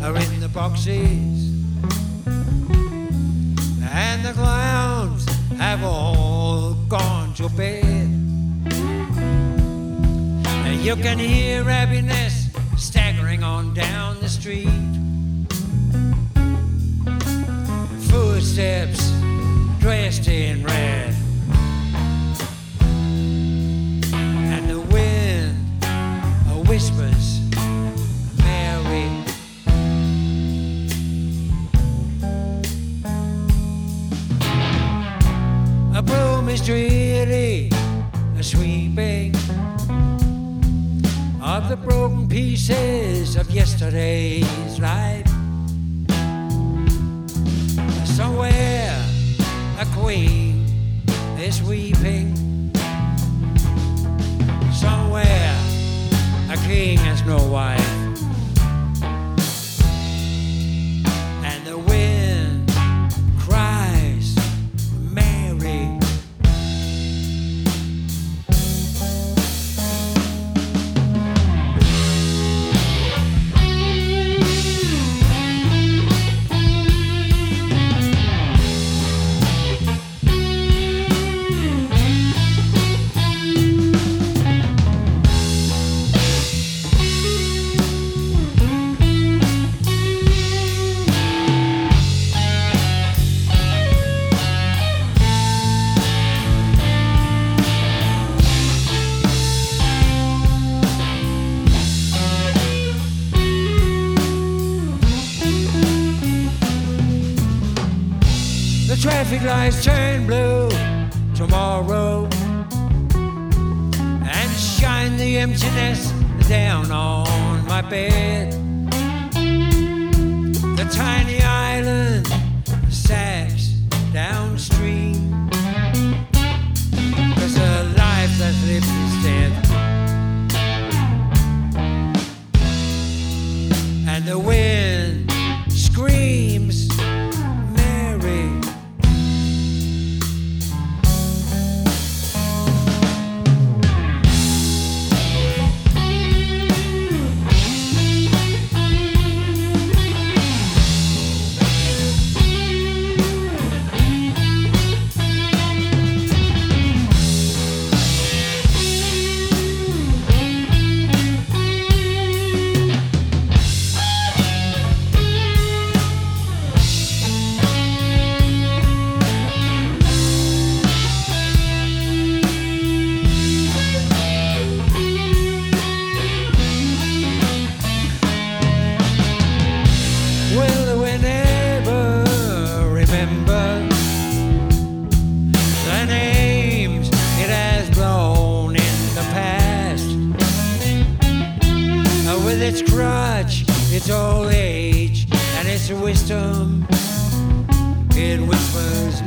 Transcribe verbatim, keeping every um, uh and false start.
are in the boxes, and the clowns have all gone to bed. And you can hear happiness staggering on down the street. Footsteps dressed in red, and the wind whispers Mary. A broom is really a sweeping of the broken pieces of yesterday's life. Somewhere a queen is weeping. Somewhere a king has no wife. And the wind cries Mary. The traffic lights turn blue tomorrow and shine the emptiness down on my bed. The tiny island sags downstream, 'cause the life that's lived is dead. And the wind screams Mary. Will we never remember the names it has blown in the past? Uh, With its crutch, its old age, and its wisdom, it whispers